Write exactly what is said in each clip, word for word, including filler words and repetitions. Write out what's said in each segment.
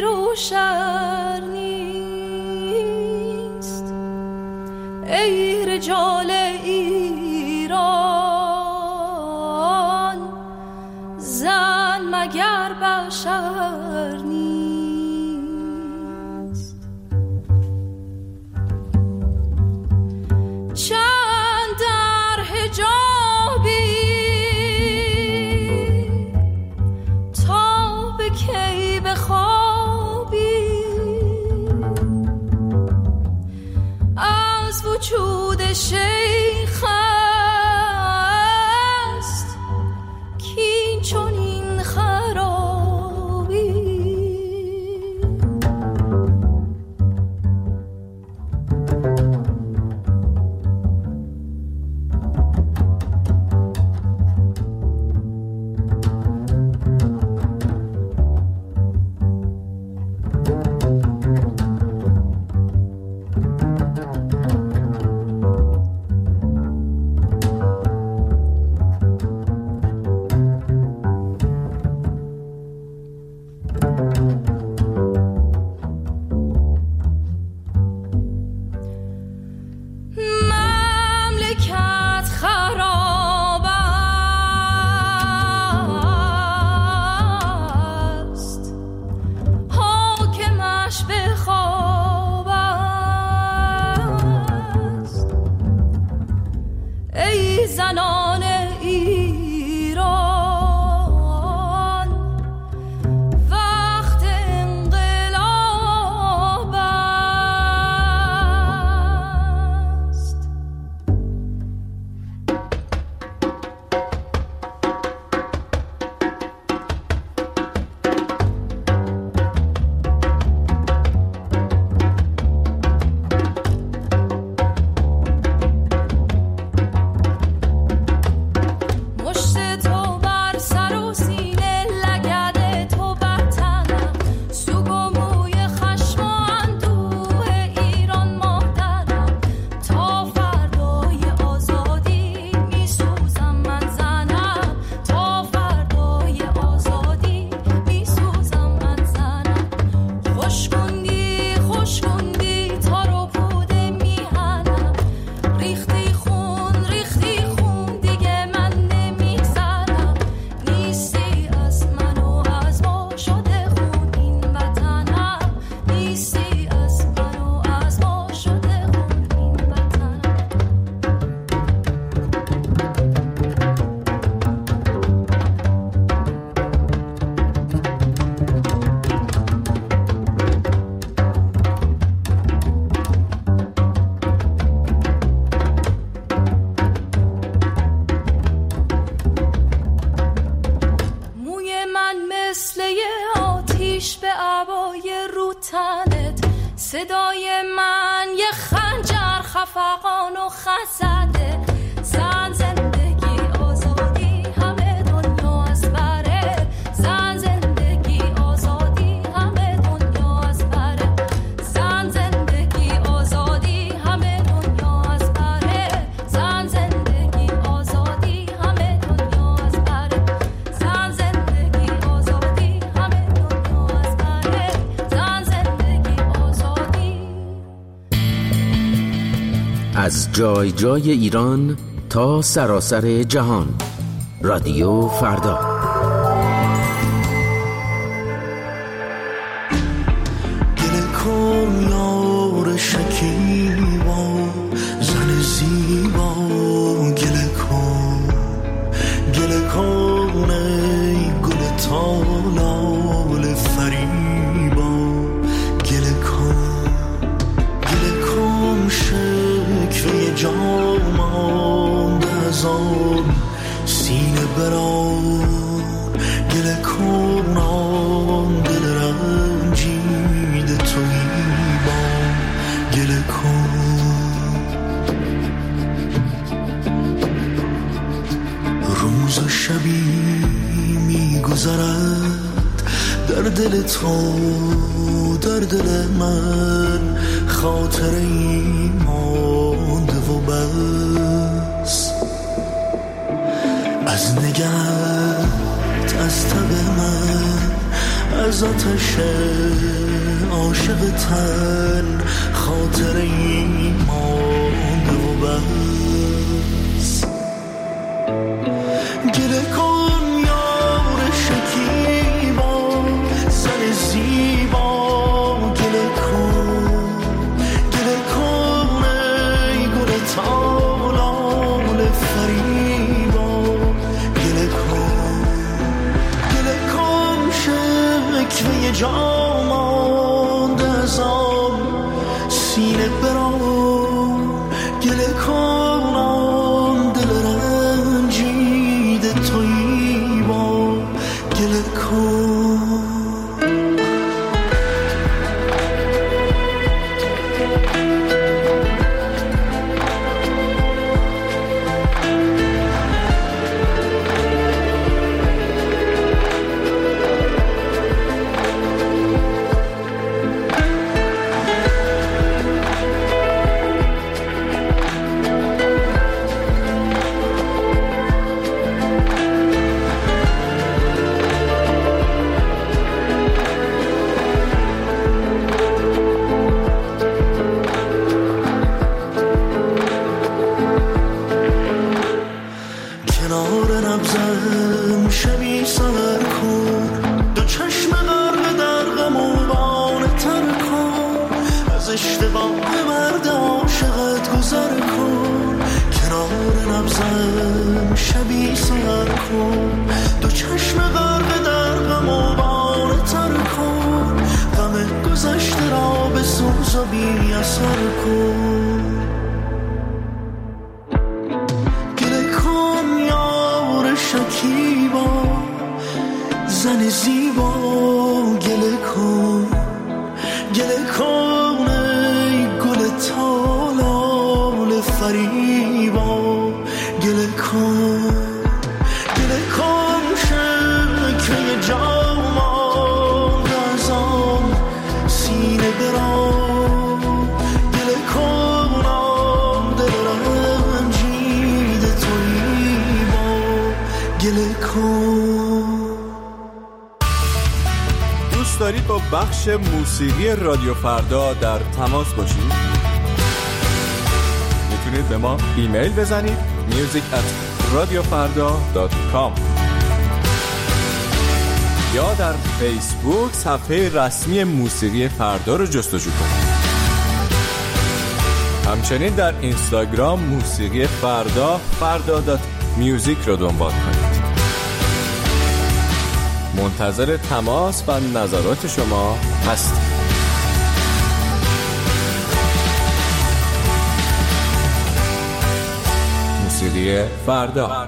پیر و شر نیست. ای رجال ایران زن مگر بشر نیست. چند در حجابی تا به کی بخوابی، از وجود شیخ است کین چنین خرابی. صدای من یه خنجر خفقان و خزده. زن زندگی آزادی همه دنیا از بره. زن زندگی آزادی همه دنیا از بره. زن زندگی آزادی همه دنیا از بره. زن زندگی آزادی همه دنیا از بره. زن زندگی آزادی همه دنیا از بره. زن زندگی آزادی. از جای جای ایران تا سراسر جهان، رادیو فردا. گل کن یار شکیبا، زن زیبا گل کن. گل کن ای گل تالال فریبا گل کن. گل کن شکوه جامان از آن سینه بران. گل کن آن دل رنجیده تویی با گل کن. روز و شبی میگذرد در دل تو، در دل من خاطری مانده و بس. از نگهت از تب من از آتش عاشق تن خاطره ای مانده و بس. گله کن یار شکیبا زن زیبا، گله کن گله کن ای گل تالال فریبا، گله کن گله کن شکوه جا مانده از آن سینه بران، گله کن آن دل رنجیده تویی با، گله کن. دارید با بخش موسیقی رادیو فردا در تماس باشید؟ میتونید به ما ایمیل بزنید music at radiofarda dot com یا در فیسبوک صفحه رسمی موسیقی فردا رو جستجو کنید. همچنین در اینستاگرام موسیقی فردا فردا دات میوزیک رو دنبال کنید. منتظر تماس و نظرات شما هستیم. موسیقی فردا.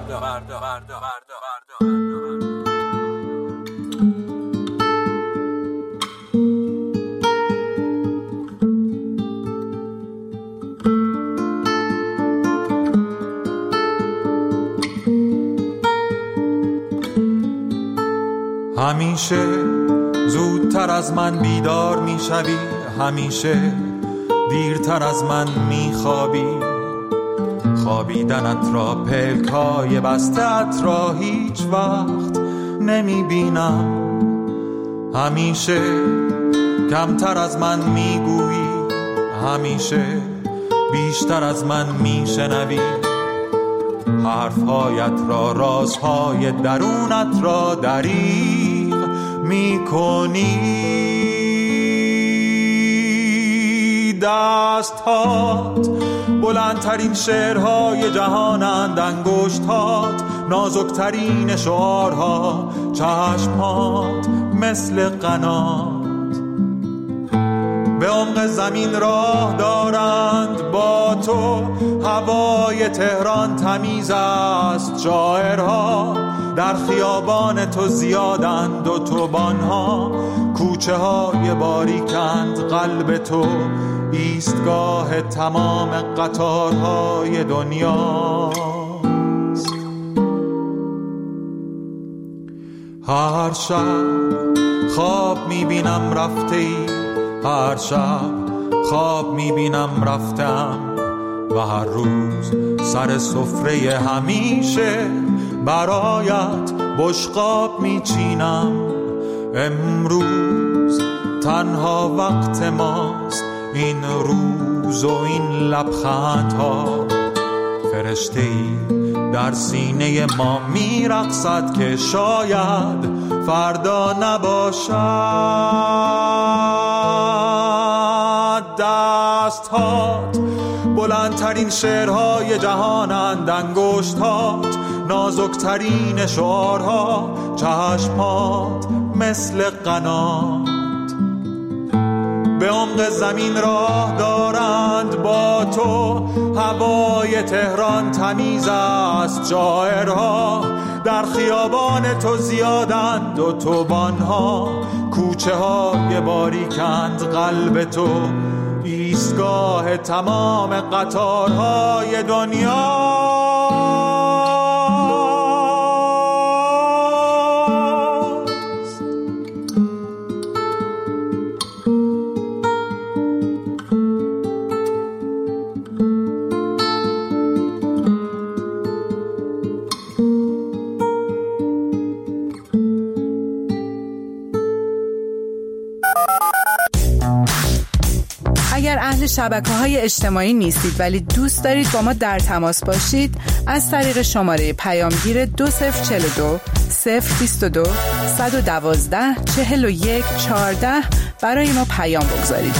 همیشه زودتر از من بیدار میشوی، همیشه دیرتر از من میخوابی، خوابیدنت را پلکای بسته‌ات را هیچ وقت نمیبینم. همیشه کمتر از من میگویی، همیشه بیشتر از من میشنوی، حرفهایت را رازهای درونت را دریغ میکنی. دستهات بلندترین شعرهای جهانند، انگشتهات نازکترین شعارها، چشمهات مثل قنات به عمق زمین راه دارند. با تو هوای تهران تمیز است، شاعرها در خیابان تو زیادند، اتوبان‌ها کوچه های باریکند، قلب تو ایستگاه تمام قطارهای دنیاست. هر شب خواب میبینم رفته ای، هر شب خواب میبینم رفتم و هر روز سر سفره همیشه برایت بشقاب میچینم. امروز تنها وقت ماست، این روز و این لبخندها. فرشته‌ای در سینه ما میرقصد که شاید فردا نباشد. دست‌هات بلندترین شعرهای جهانند، انگشت‌هات نازکترین شعارها، چشم‌هات مثل قنات به عمق زمین راه دارند. با تو هوای تهران تمیز است، شاعرها در خیابان تو زیادند، و توبانها کوچه های باریکند. قلب تو ایستگاه تمام قطارهای دنیا. اگر اهل شبکه‌های اجتماعی نیستید ولی دوست دارید با ما در تماس باشید، از طریق شماره پیامگیر دو صفر چهل و دو صفر بیست و دو صد و دوازده چهل و یک چهارده برای ما پیام بگذارید.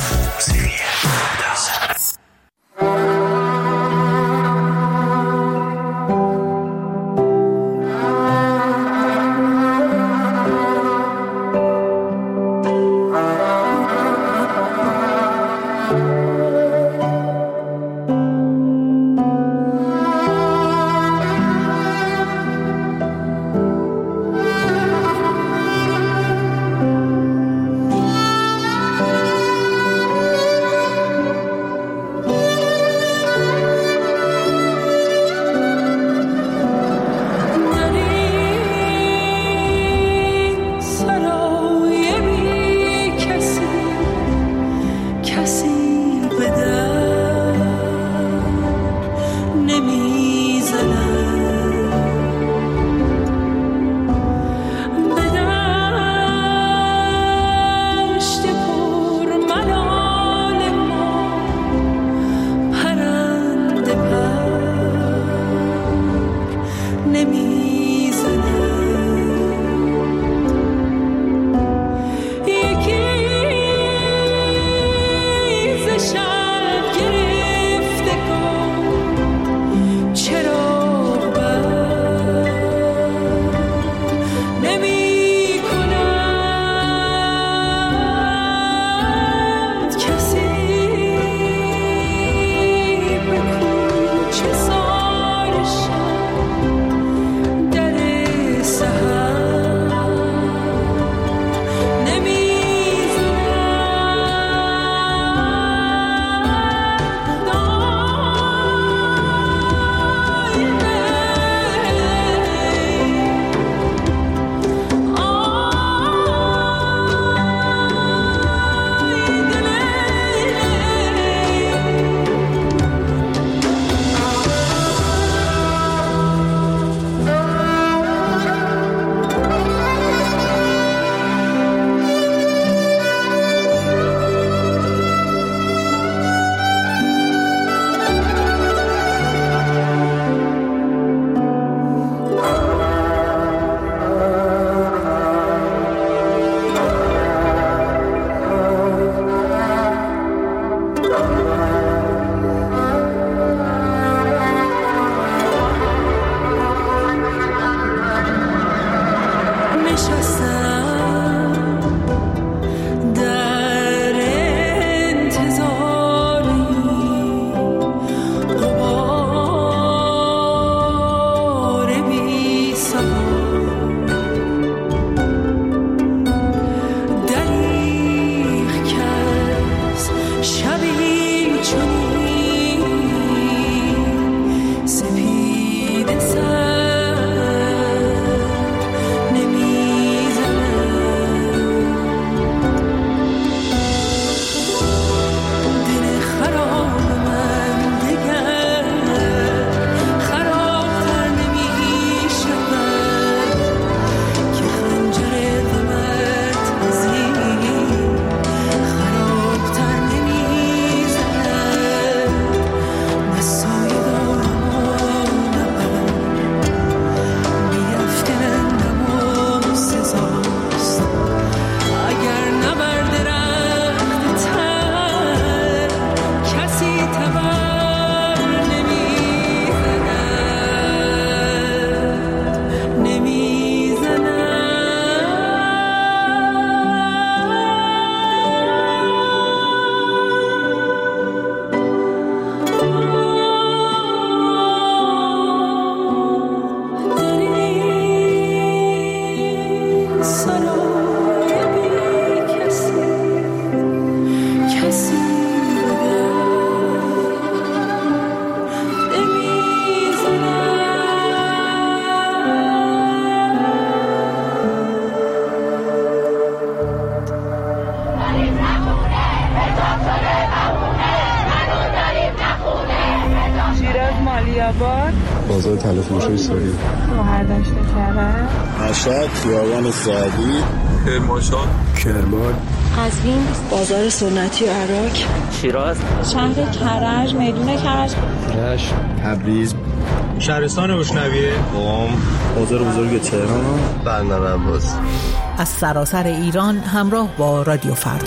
عالی‌آباد، بازار تلفروشی سوری، شهردشت کرج، مشهد، خیابان سعدی، کرمانشاه، کرمان، قزوین، بازار سنتی عراق، شیراز، شهر کرج، میدون کرج، رشت، تبریز، شهرستان اشنویه، قم، بازار بزرگ تهران، بندر عباس. از سراسر ایران همراه با رادیو فردا.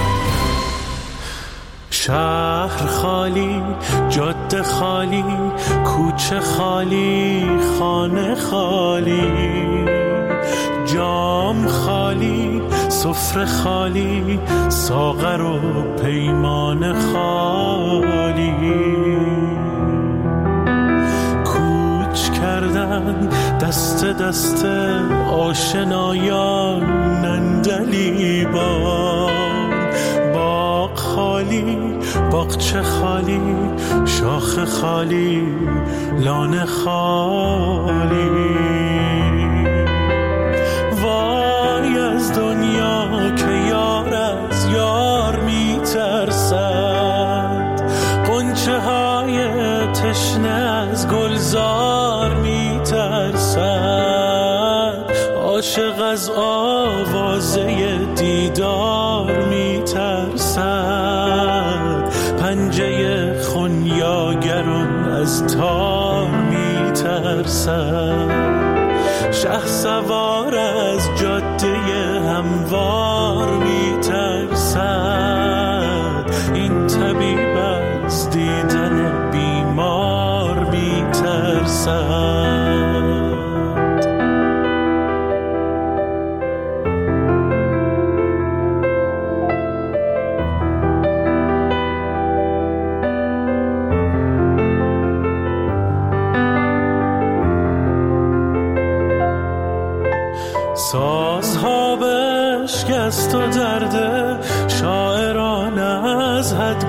شهر خالی، جاده خالی، کوچه خالی، خانه خالی، جام خالی، سفره خالی، ساغر و پیمان خالی. کوچ کردن دست دست آشنایان نندلیبان. باغ خالی، باغچه خالی، شاخ خالی، لانه خالی. وای از دنیا که یار از یار می ترسد، غنچه های تشنه از گلزار می ترسد، عاشق از آوازه دیدار می ترسد، پنجه خونیاگران از تار می ترسد. شه سوار از جاده هموار می ترسد، این طبیب از دیدن بیمار می ترسد. سازها بشکست و درد شاعران از حد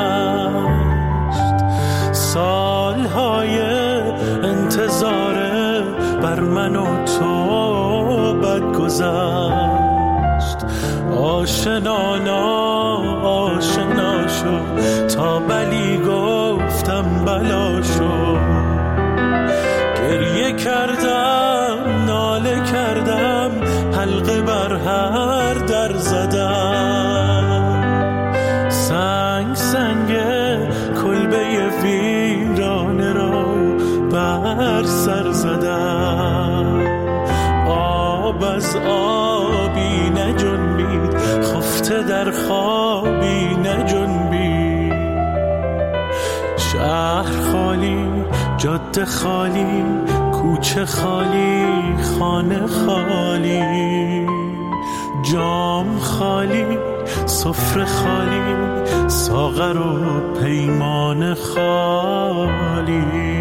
گذشت، سالهای انتظار بر من و تو بد گذشت. آشنانا آشنا شد تا بلی گفتم بلا شد، گریه کردم ناله کردم حلقه بر هر در زدم، سنگ سنگ کلبه ویرانه را بر سر زدم. آب از آبی نجنبید، خفته در خوابی نجنبید. شهر خالی، جاده خالی، کوچه خالی، خانه خالی، جام خالی، سفره خالی، ساغر و پیمان خالی.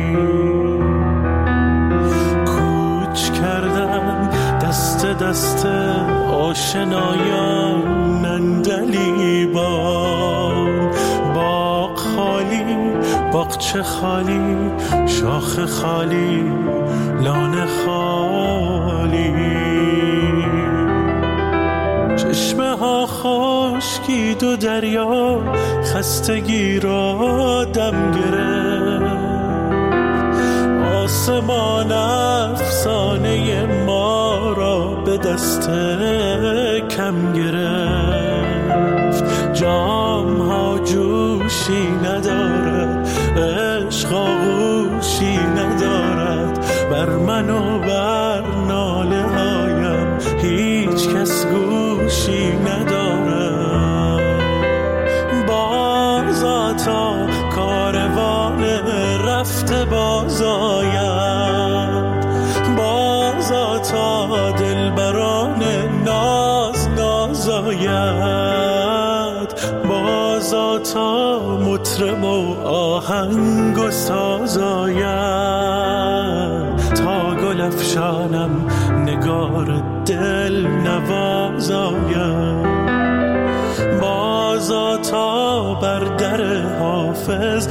کوچ کردن دست دست آشنایان نندلیبان. باغ خالی، باغچه خالی، شاخ خالی، لانه خالی. چشمه ها خشکید و دریا خستگی را دم گرفت، آسمان افسانه ما را به دست کم گرفت. جام ها جوشی ندارد، عشق آغوشی ندارد، بر من و بر ناله هایم هیچ کس گوشی ندارد. بازا تا کاروان رفته باز آید، بازا تا دلبران ناز ناز آید، بازا تا مطرب و آهنگ و ساز آید، تا گل افشانم نگار دل نواز آید، بازا تا بر در حافظ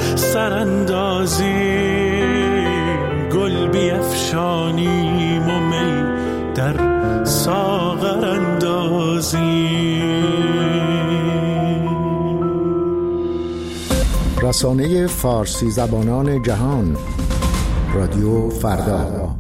سراندازیم، گل بیفشانیم و می در ساغر اندازیم. رسانه فارسی زبانان جهان، رادیو فردا.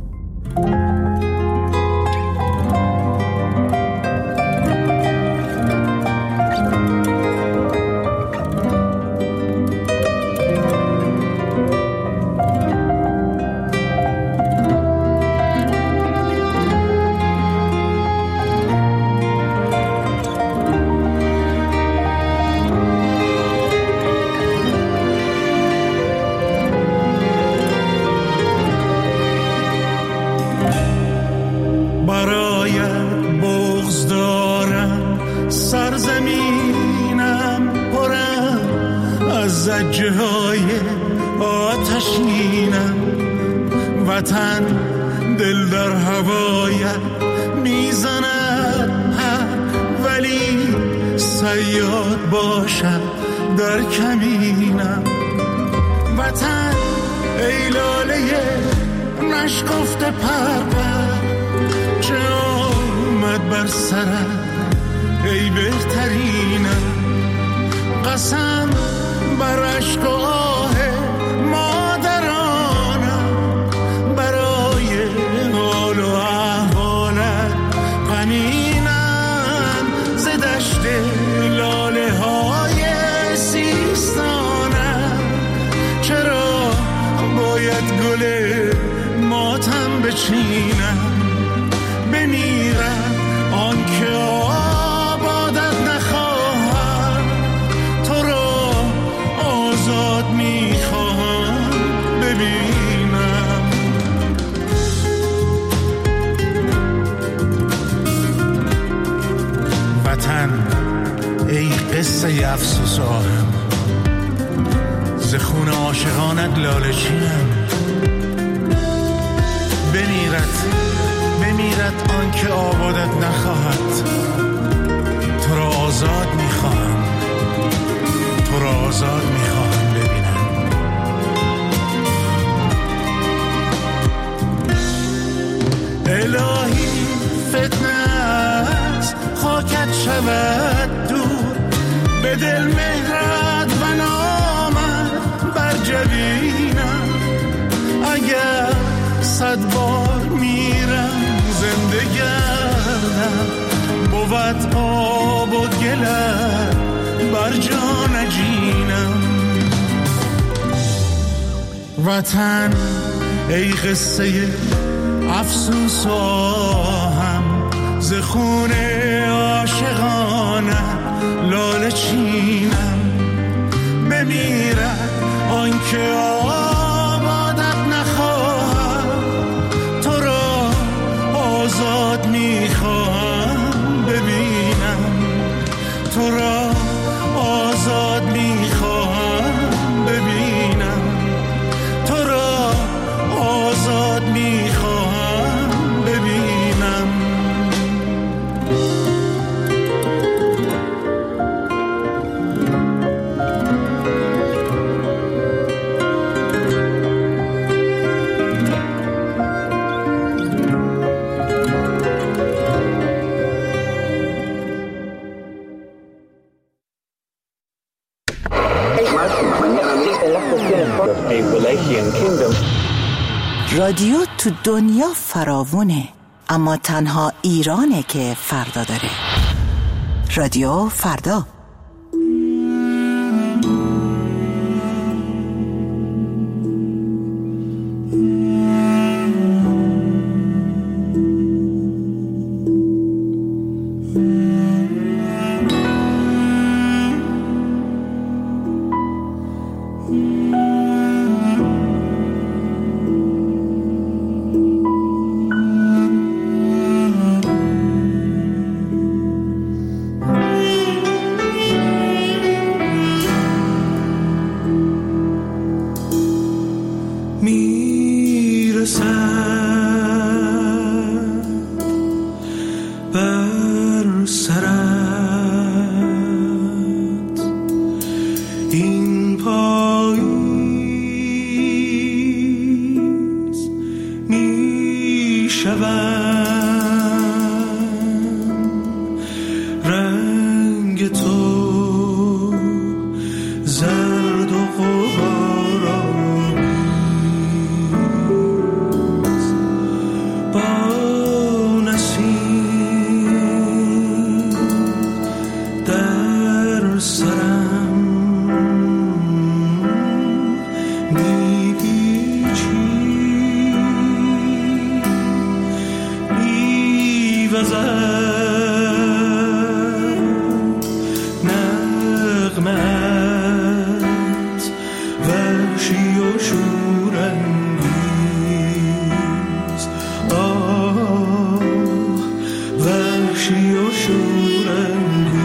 ای قصه افسوس آهم، ز خون عاشقانت لاله چینم. بمیرد بمیرد آن که آبادت نخواهد، تو را آزاد میخواهم، تو را آزاد میخواهم ببینم. الهی فتنه است خاکت شود دور، به دل مهرت و نامت بر جبینم. اگر صد بار میرم زنده گردم، بود آب و گلت بر جا نجینم. وطن ای قصه افسوس و آهم، ز خون عاشقانه لاله چینم. بمیرد آن که آبادت نخواهد، تو را آزاد میخواهم ببینم، تو را آزاد میخواهم ببینم، تو را آزاد میخواهم ببینم. رادیو تو دنیا فراوونه، اما تنها ایرانه که فردا داره. رادیو فردا. رنگ تو زرد و سرم دیدی چی میوزد نغمت وحشی و شورانگیز آه وحشی و شورانگیز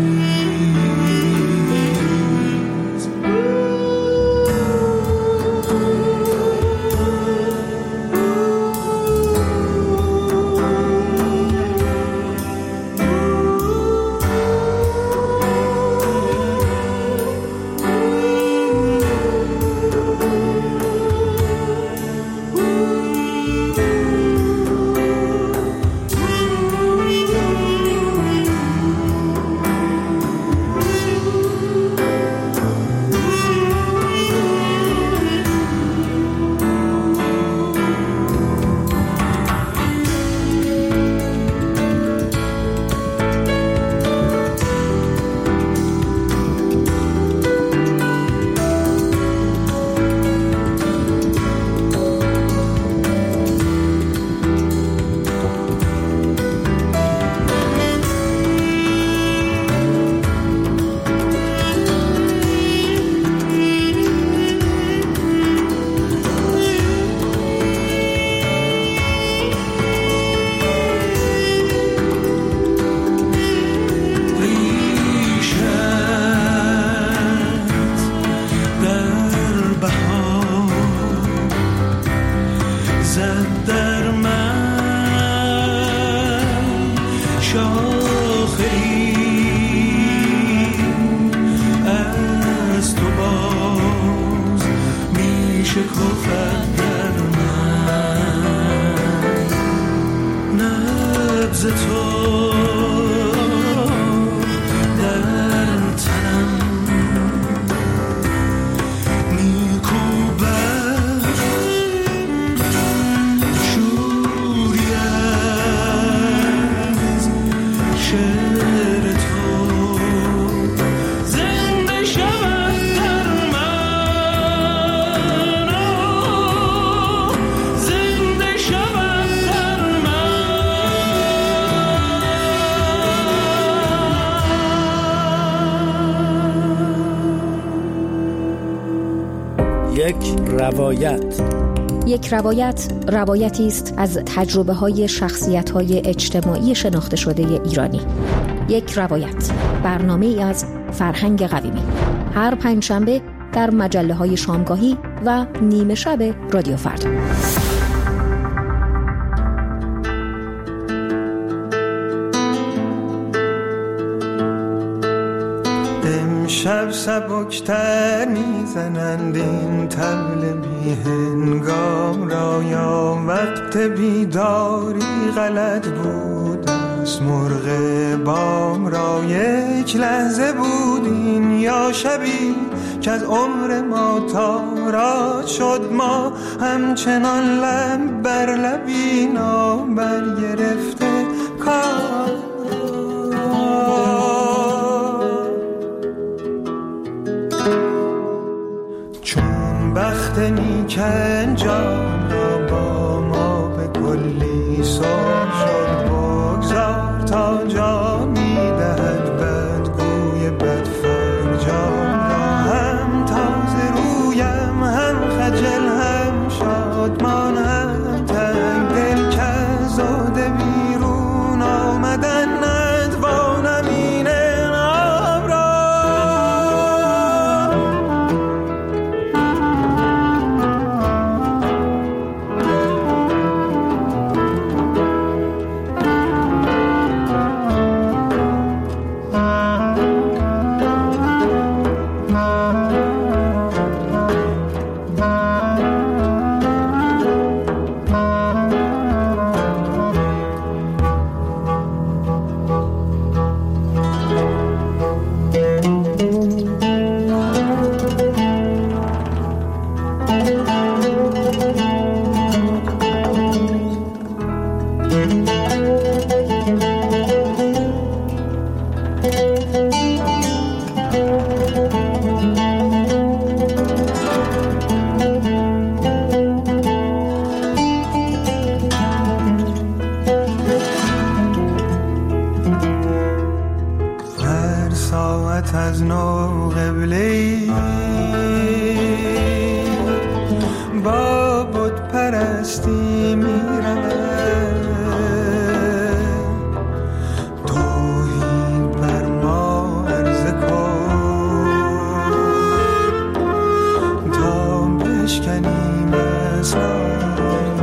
یک روایت. یک روایت روایتی است از تجربه های شخصیت های اجتماعی شناخته شده ایرانی. یک روایت، برنامه ای از فرهنگ قویمی، هر پنجشنبه در مجله های شامگاهی و نیمه شب رادیو فردا. شب سبکتر میزنند این طبل بی هنگام را، یا وقت بیداری غلط بود از مرغ بام را. یک لحظه بود این یا شبی که از عمر ما تاراج شد، ما همچنان لب بر لبی نابر گرفته کار. بخت نیک انجام را با ما به کلی سر شد، بگذار تا جا میدهد بدگوی بدفرجام را. هم تازه رویم هم خجل هم شادمان هم تنگ دل که از زاده بیرون آمدن ندوانم این انعام را. از نو قبله‌ای با بت پرستی می‌رود، توحید بر ما عرضه کن تا بشکنیم اسرار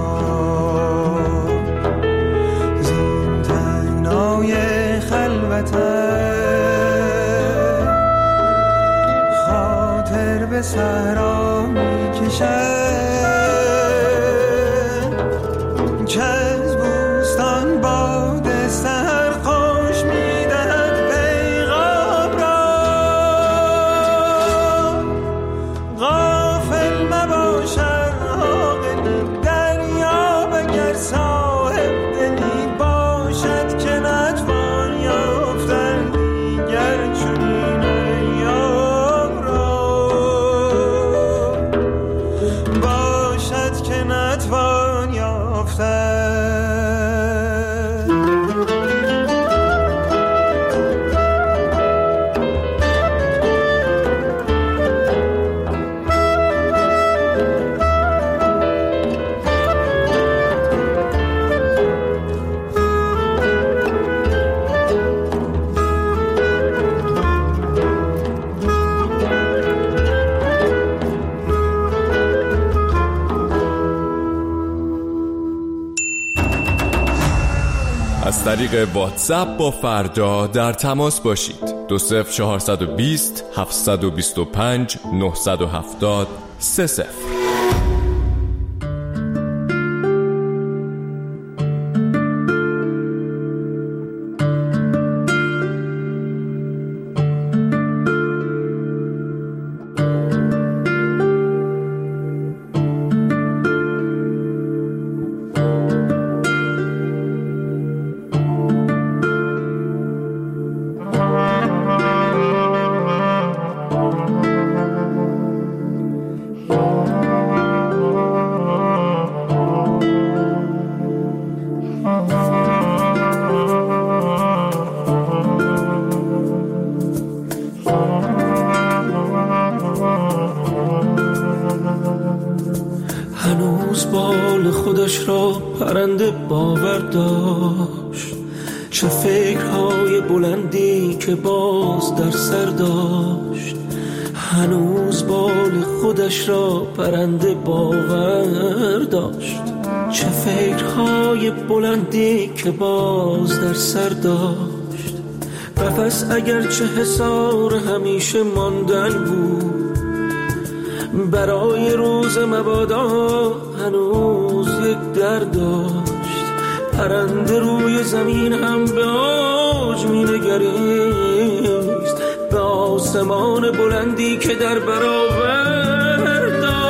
زین تنگنای خلوت به صحرا می‌کشد که از بوستان باد سحر خوش می‌دهد پیغام را. غافل مباش عاقلی دریاب اگر صاحب دلی باشد که نتوان یافتن دیگر چنین ایام را. که نتوان یافتن. از طریق واتساپ با فردا در تماس باشید. دو صفر چهارصد و بیست هفتصد و بیست و پنج نهصد و هفتاد سه صفر. هنوز بال خودش را پرنده باور داشت، چه فکرهای بلندی که باز در سر داشت. هنوز بال خودش را پرنده باور داشت، چه فکرهای بلندی که باز در سر داشت. قفس اگرچه حصار همیشه ماندن بود، برای روز مبادا هنوز یک در داشت. پرنده روی زمین هم به اوج می نگریست، به آسمان بلندی که در برابر داشت.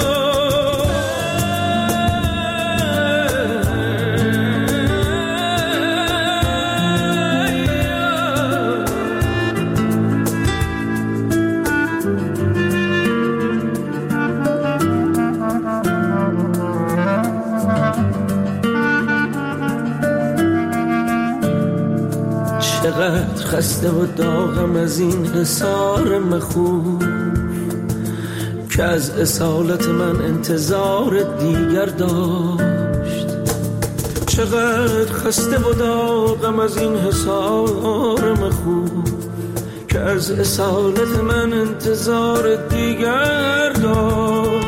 چقدر خسته و داغم از این حصار مخوف که از اصالت من انتظار دیگر داشت. چقدر خسته و داغم از این حصار مخوف که از اصالت من انتظار دیگر داشت.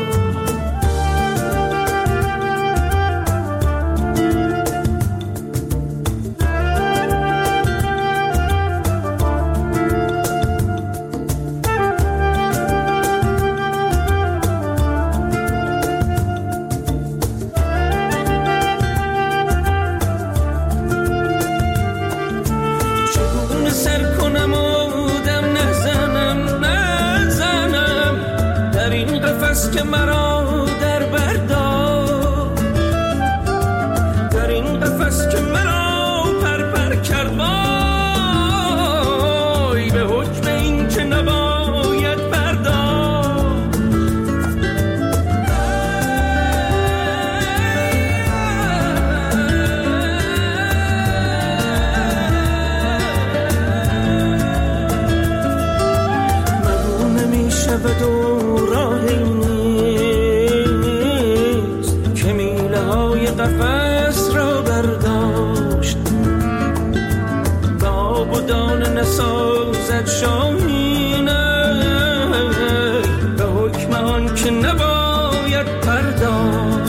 که مرا در برداشت، در این قفس که مرا پر پر کرد، وای به حکم این که شود و راهی نیست که میله های قفس را برداشت. با و دانه نسازد شاهینه به حکم آن که نباید پرداخت.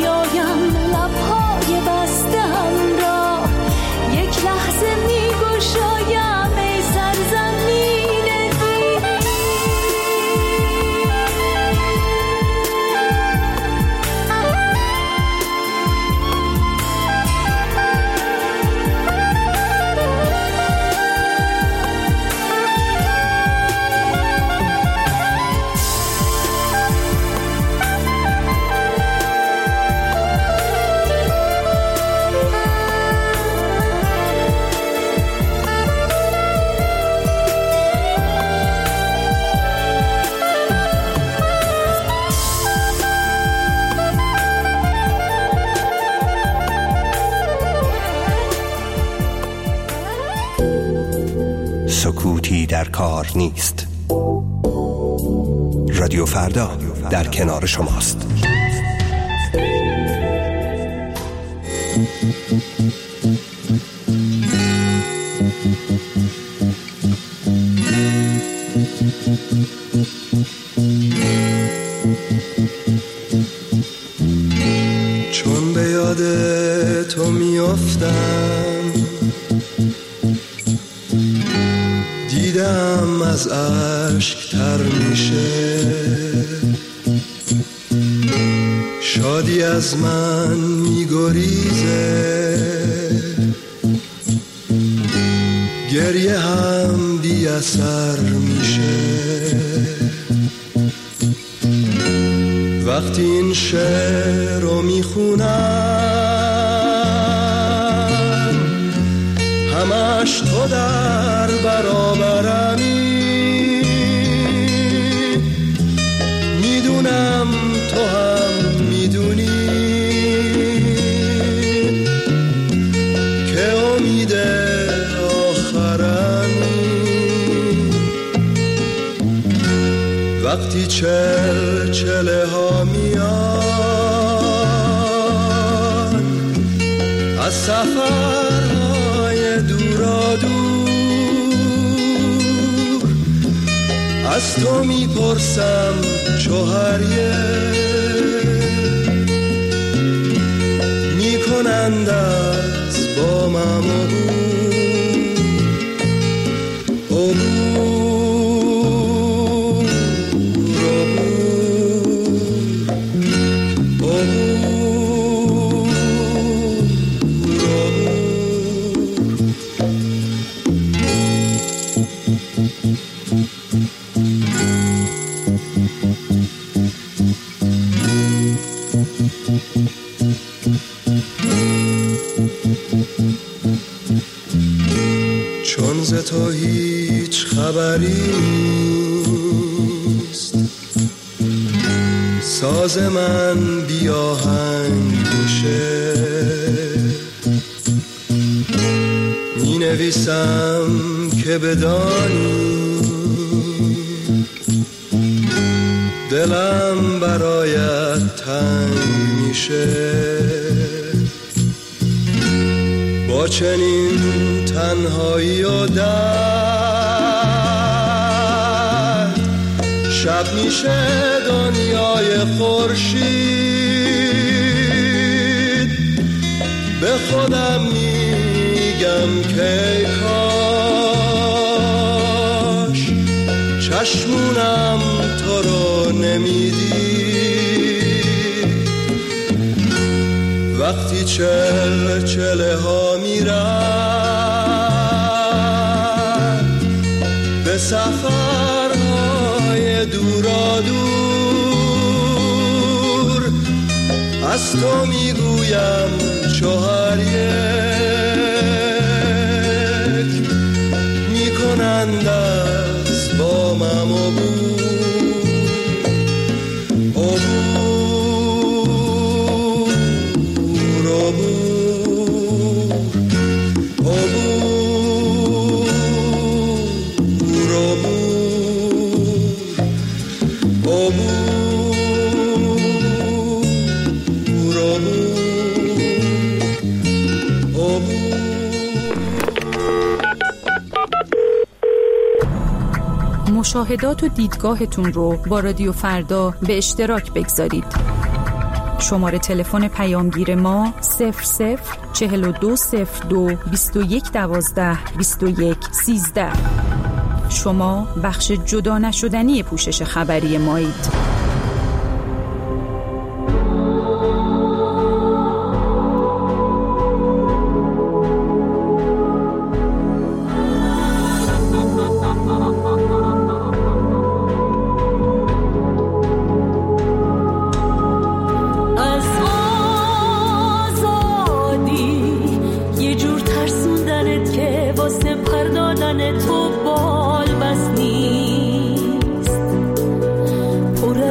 لبهای بسته هم را یک لحظه می گوش کار نیست. رادیو فردا در کنار شماست. چون به یاد تو میافتم، دیدم از اشک تر میشه، شادی از من میگریزه، گریه هم بی اثر میشه. وقتی این شعر رو میخونم، همش تو در برابرمی، میدونم تو هم میدونی که امید آخرمی. وقتی چل چله ها میان از سفرهای دورا دور، از تو میپرسم چوهریه، میکنند از بامم عبور. چون ز تو هیچ خبری نیست، ساز من بی آهنگ میشه، می نویسم که بدانی دلم برایت تنگ میشه. با چنین تنهایی و درد، شب میشه دنیای خورشید. به خودم میگم که کاش چشمونم تو رو نمیدید. وقتی چل چله ها میرن به سفرهای دورا دور، از تو میگویم چهار یک، میکنند از بامم عبور. مشاهدات و دیدگاهتون رو با رادیو فردا به اشتراک بگذارید. شماره تلفن پیامگیر ما صفر صفر چهل و دو صفر دو بیست و یک دوازده بیست و یک سیزده. شما بخش جدا نشدنی پوشش خبری مایید. تو بال بس نیست، پر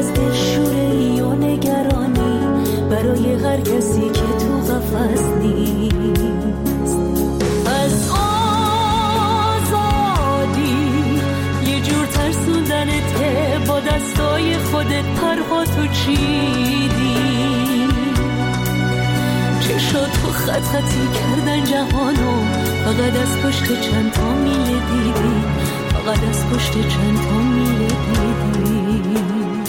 ترسوندنت که با دستای خودت پرهاتو چیدی، چشات تو خط خطی کردن جهانو، فقط از پشت چند تا میله دیدی، فقط از پشت چند تا میله دیدی.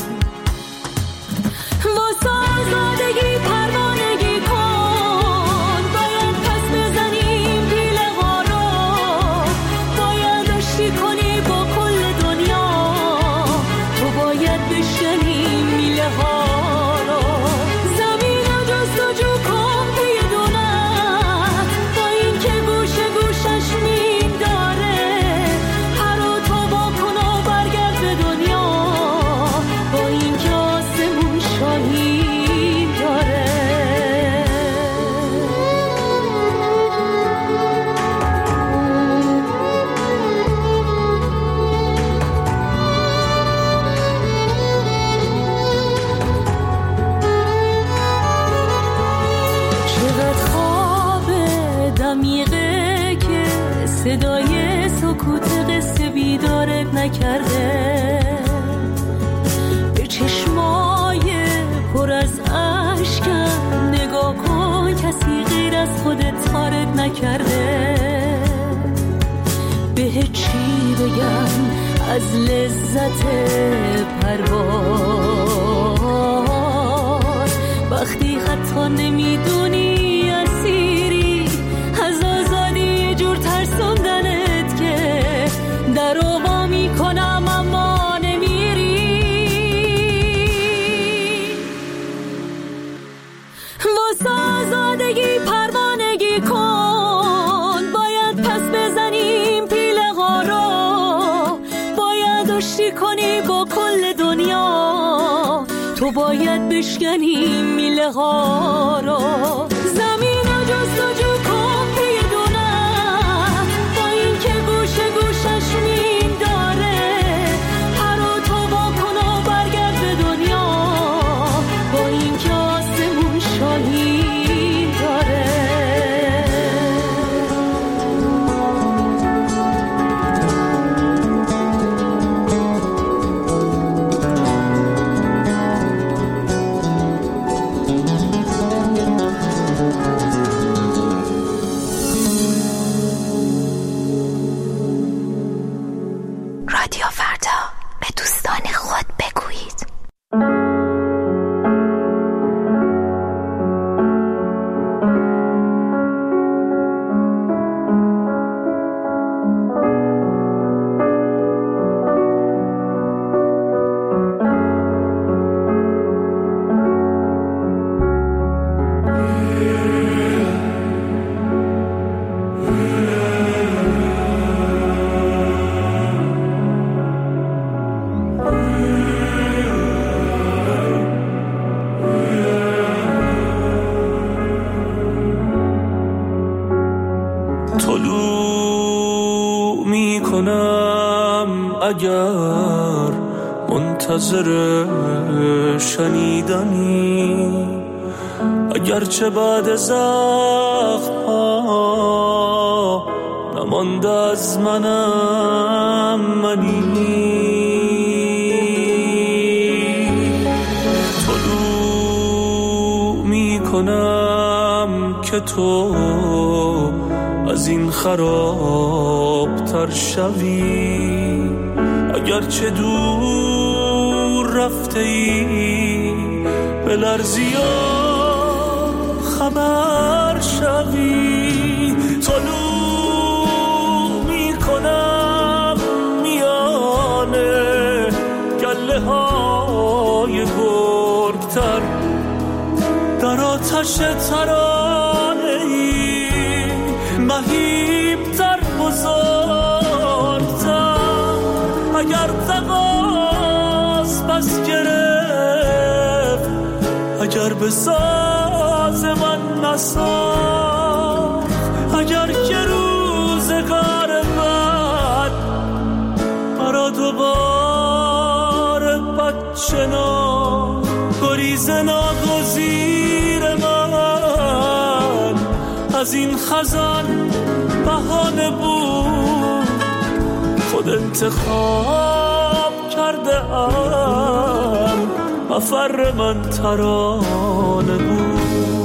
واسه آزادگی پروانگی کن، باید پس بزنیم پیله ها رو، باید آشتی کنی با کل دنیا، تو باید بشکنی میله ها رو. زمین رو جستجو کن توی دونت، با این که گوشه گوشش مین داره، پر و تو با کن و برگرد به دنیا، با این که آسمون شاهین داره. چقدر خواب دمیقه که صدای سکوت قصه بیدارت نکرده، به چشمای پر از اشکم نگاه کن، کسی غیر از خودت تارت نکرده. به چی بگم از لذت پرواز، وقتی حتی نمیدونی اسیری از آزادی، یه جور ترسوندنت که در وا میکنم اما نمیری. واسه آزادگی پروانگی کن، باید پس بزنیم پیله ها رو، باید آشتی کنی با کل دنیا، تو باید بشکنی میله ها رو. زمین رو جستجو کن توی دونت، با این که گوشه گوشش مین داره، پر و تو با کن و برگرد به دنیا، با این که آسمون شاهین داره. رادیو فردا، به دوستان خود بگویید. طلوع می کنم اگر منتظر شنیدنی، اگرچه بعد زخم ها نمانده از منم منی. طلوع می کنم که تو از این خراب تر شوی، اگرچه دور رفته ای به لرزی و خبر شوی. طلوع می کنم میانه گله های گرگتر، در آتش ترانه ای مهیبتر بزرگتر. اگر تقاس بس گرفت، اگر به ساز من نساخت، اگر که روزگار بد برا دوباره بد شنا، گریز ناگزیر من از این خزان بهانه بود. خود انتخاب کرده ام، مفر من ترانه بود.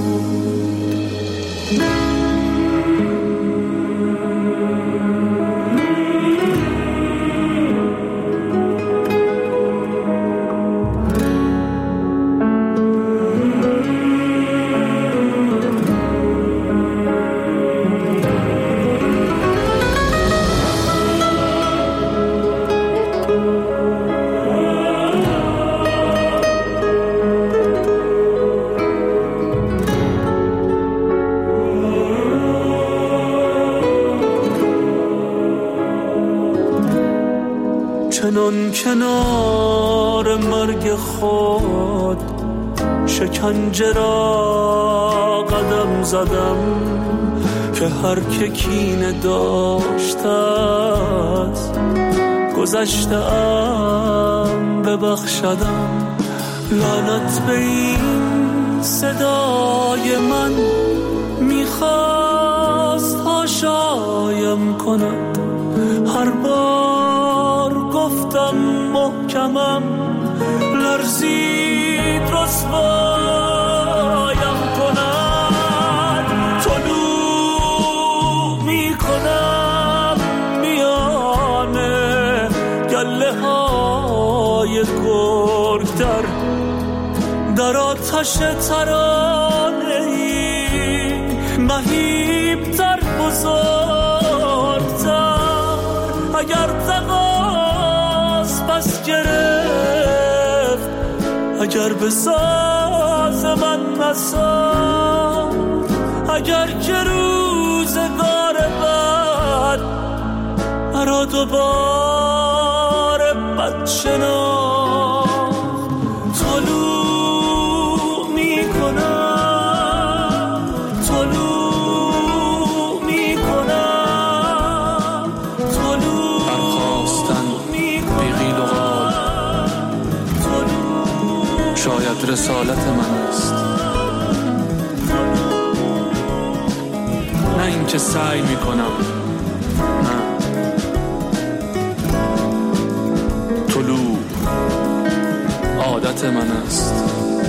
چنان کنار مرگ خود شکنجه را قدم زدم که هر که کینه داشته است گذشته‌ام ببخشدم. لعنت به این صدای من میخواست هاشایم کند. هر بار گفتم محکمم لرزید رسوایم کند. طلوع میکنم میانه گله های گرگتر در آتش ترانه ای مهیبتر بزرگتر. اگر تقاس پس گرفت، اگر به ساز من نساد، اگر که روزگار بعد مرا دوباره بد شناخت. طلوع میکنم، طلوع میکنم، طلوع برخواستن بیغیل و غال شاید رسالت من است، نه این که سعی میکنم. نه، طلوع عادت من است.